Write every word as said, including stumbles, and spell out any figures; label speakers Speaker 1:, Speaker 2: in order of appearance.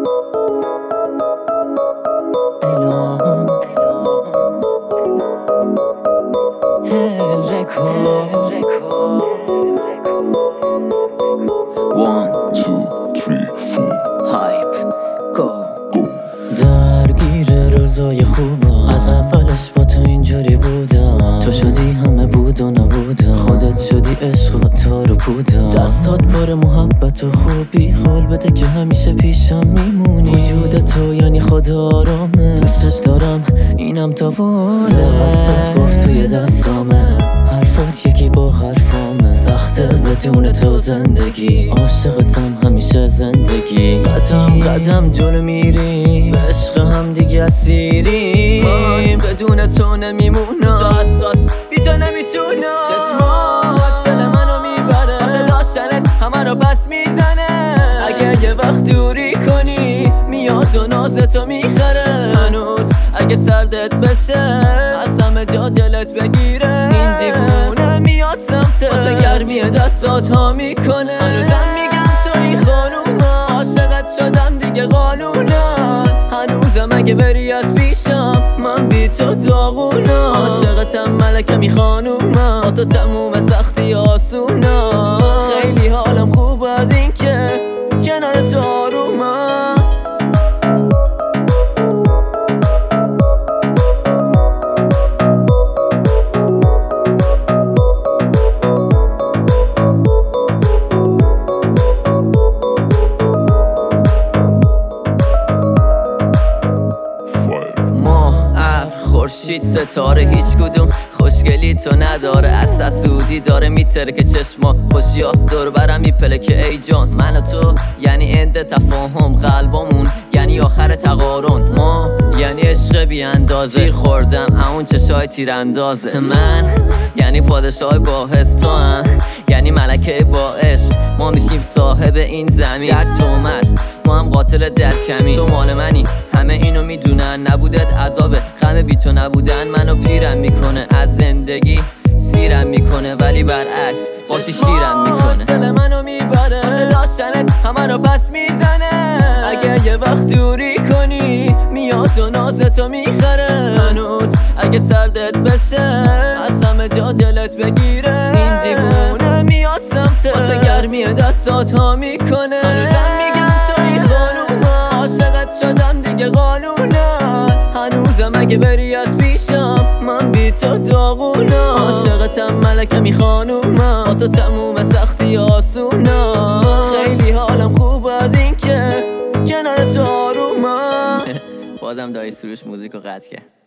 Speaker 1: One, two, three, four.
Speaker 2: Hype, go درگیر روزای خوبم، از اولش با تو اینجوری بودم. تو شدی همه بود و نبودم، خودت شدی عشق و تار و پودم. دستات پر محبت و خوبی، قول بده که همیشه پیشم میمونی. وجود تو یعنی خدا آرامه، دوستت دارم اینم تاونه. دستات گفت توی دستامه، حرفات یکی با حرفامه. سخته بدون تو زندگی، عاشقتم همیشه زندگی. قدم قدم جلو میریم، به عشق هم دیگه اسیریم. بدون تو نمیمونم، تو حساس بی تو نمیتونم. چشمات دل منو میبره، واسه داشتنت همه رو پس میزنه. اگه یه وقت دوری کنی، میاد و نازتو میخره. هنوز اگه سردت بشه، از همه جا دلت بگیره. این دیوونه میاد سمتت، واسه گرمی دستات ها میکنه. هنوزم میگم توی خانوما، عاشقت شدم دیگه قانونا. هنوزم اگه بری از پیشم، من بی تو داغونا. عاشقتم ملکمی خانوما، با تو تموم سختی آسونا. خیلی حالم خوب از این که کنار تو آرومم. خورشید ستاره هیچ کدوم خوشگلی تو نداره. از حسودی داره میتره که چشما خوشیا دور برم میپله که ای جان. من و تو یعنی اند تفاهم، قلبمون یعنی آخر تقارن. ما یعنی عشق بی اندازه، تیر خوردم اون چشای تیر اندازه. من یعنی پادشاه با حس، تو هم یعنی ملکه با عشق. ما میشیم صاحب این زمین، در تو مست ما هم قاتل در کمی. تو مال منی همه اینو میدونن، نبودت عذابه. غم بی تو نبودن منو پیرم میکنه، از زندگی سیرم میکنه. ولی برعکس باشی شیرم میکنه. دل منو میبره، واسه داشتنت همه رو پس میزنه. اگه یه وقت دوری کنی، میاد و نازتو میخره. هنوز اگه سردت بشه، از همه جا دلت بگیره. این دیوونه میاد سمتت، واسه گرمی دستات ها میکنه. هنوزم میگم توی خانوما، عاشقت شدم دیگه قانونا. هنوزم اگه بری از پیشم، من بی تو داغونا. عاشقتم ملکمی خانوما، با تو تموم سختی آسونا. خیلی حالم خوب از این که کنار تو آرومم. بازم دایی سروش موزیکو قطع کرد.